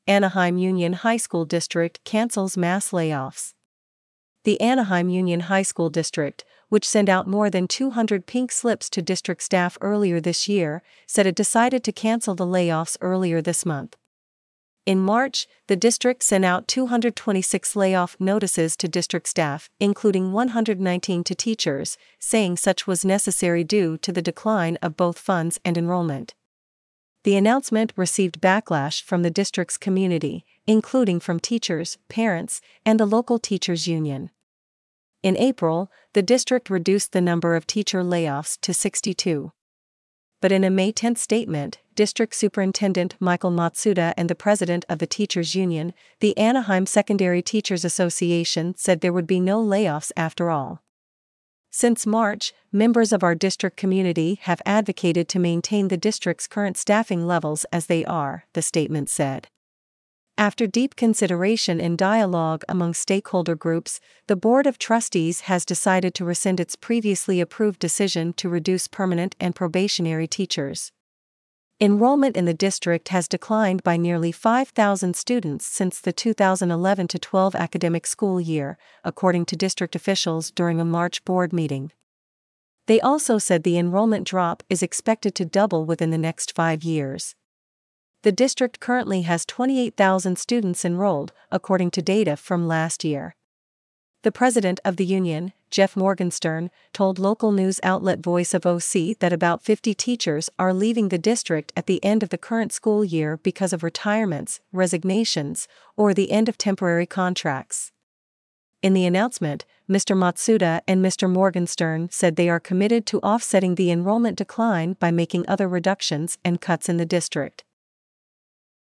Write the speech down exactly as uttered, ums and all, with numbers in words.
Anaheim Union High School District cancels mass layoffs. The Anaheim Union High School District, which sent out more than two hundred pink slips to district staff earlier this year, said it decided to cancel the layoffs earlier this month. In March, the district sent out two hundred twenty-six layoff notices to district staff, including one hundred nineteen to teachers, saying such was necessary due to the decline of both funds and enrollment. The announcement received backlash from the district's community, including from teachers, parents, and the local teachers' union. In April, the district reduced the number of teacher layoffs to sixty-two. But in a May tenth statement, District Superintendent Michael Matsuda and the president of the teachers' union, the Anaheim Secondary Teachers Association, said there would be no layoffs after all. Since March, members of our district community have advocated to maintain the district's current staffing levels as they are, the statement said. After deep consideration and dialogue among stakeholder groups, the Board of Trustees has decided to rescind its previously approved decision to reduce permanent and probationary teachers. Enrollment in the district has declined by nearly five thousand students since the two thousand eleven to twelve academic school year, according to district officials during a March board meeting. They also said the enrollment drop is expected to double within the next five years. The district currently has twenty-eight thousand students enrolled, according to data from last year. The president of the union, Jeff Morgenstern, told local news outlet Voice of O C that about fifty teachers are leaving the district at the end of the current school year because of retirements, resignations, or the end of temporary contracts. In the announcement, Mister Matsuda and Mister Morgenstern said they are committed to offsetting the enrollment decline by making other reductions and cuts in the district.